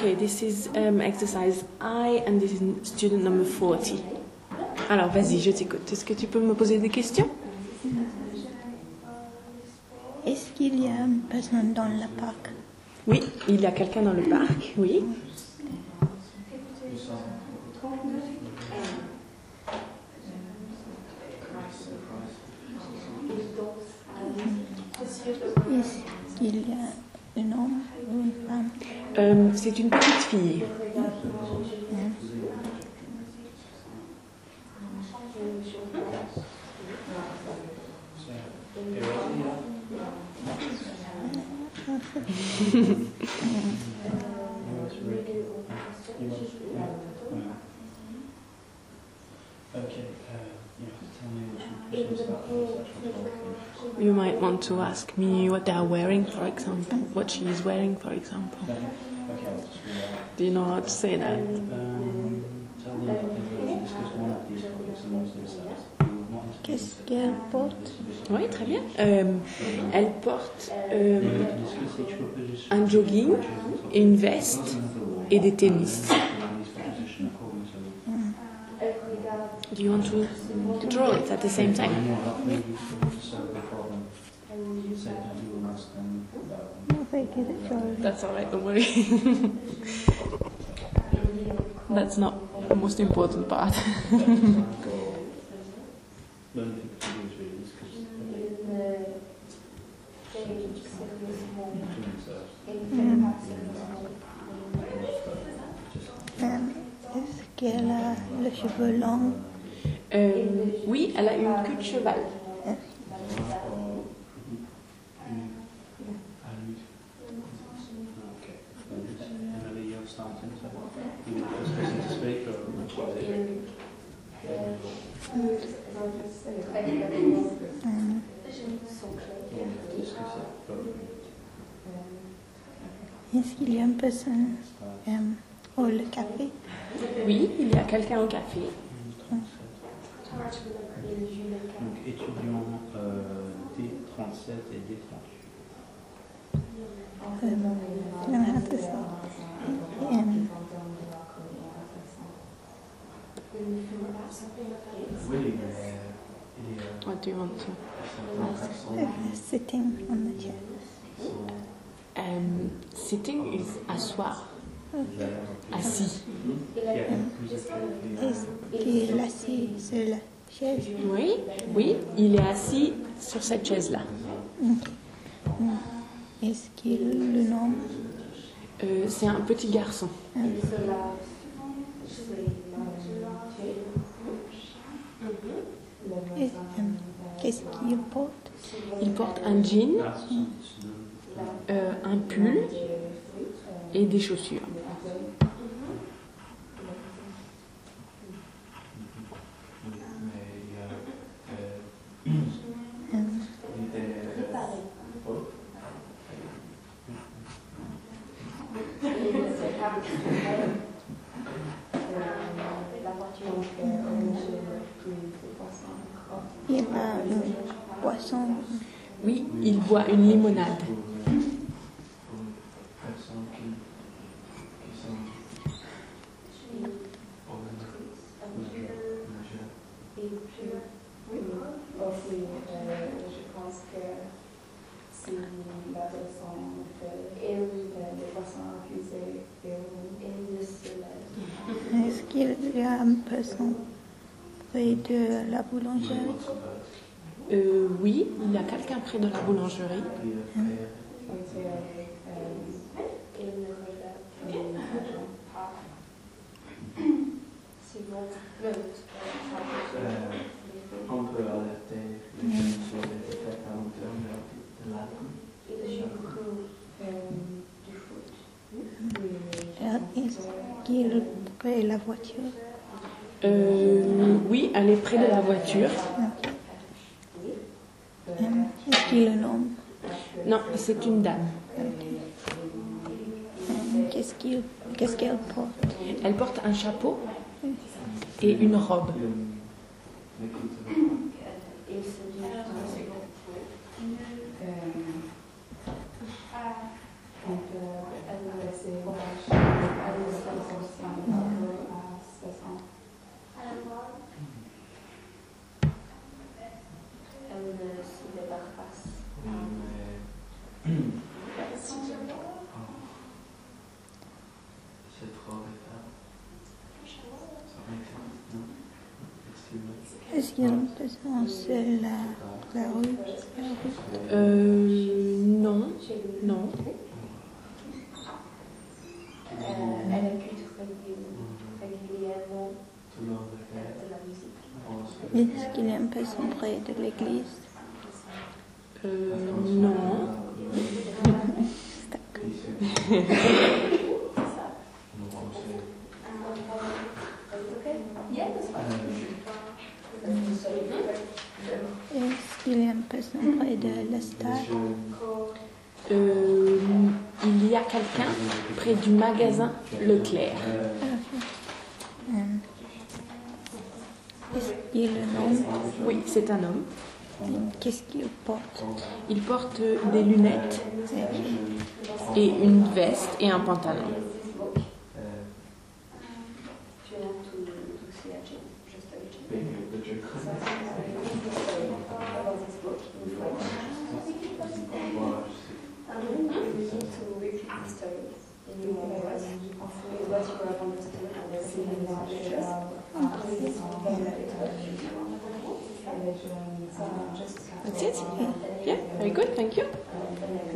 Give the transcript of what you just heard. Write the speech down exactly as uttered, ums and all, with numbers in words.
Okay, this is um, exercise I and this is student number forty. Alors, vas-y, je t'écoute. Est-ce que tu peux me poser des questions? Est-ce qu'il y a une personne dans le parc? Oui, il y a quelqu'un dans le parc, oui. Est-ce qu'il y a un homme ou une femme? Euh, c'est une petite fille. You might want to ask me what they are wearing, for example, what she is wearing, for example. Do you know how to say that? Qu'est-ce qu'elle porte? Oui, très bien. Euh, elle porte euh, un jogging, et une veste et des tennis. Do you want to draw it at the same time? That's all right, don't worry. That's not the most important part. Est-ce qu'elle a les cheveux longs? Euh, oui, elle a une queue de cheval. Est-ce qu'il y a une personne euh, au le café? Oui, il y a quelqu'un au café. Donc étudiant euh, D trente-sept et D trente-huit. Um, I have to say, um, Oui, il est. What do you want to uh, sitting on the chair. um, Sitting is asseoir. Assis. Est-ce qu'il est assis sur la chaise? Oui, oui, il est assis sur cette chaise-là. Okay. Est-ce qu'il le nom? Euh, c'est un petit garçon. Et, um, qu'est-ce qu'il porte? Il porte un jean, euh, un pull et des chaussures. Il y a une boisson. Oui, il boit une limonade. Est-ce qu'il y a une personne près de la boulangerie? Euh, oui, il y a quelqu'un près de la boulangerie. On peut alerter les jeunes sur les effets à long terme de l'alcool. Est-ce qu'il est près de la voiture? Euh, oui, elle est près de la voiture. Um, Est-ce qu'il le nomme? Non, c'est une dame. Um, Qu'est-ce qu'il, qu'est-ce qu'elle porte? Elle porte un chapeau et une robe. Donc, euh, elle, c'est Est-ce qu'il y a une personne sur la, la rue, la rue Euh, non, non. Elle écoute régulièrement de la musique. Est-ce qu'il y a une personne près de l'église? Euh, non. Est-ce qu'il y a une personne près de la stade? Euh, il y a quelqu'un près du magasin Leclerc. Euh, Est-ce qu'il a un nom? Oui, c'est un homme. Qu'est-ce qu'il porte? Il porte des lunettes et une veste et un pantalon. That's it? Yeah, very good, thank you.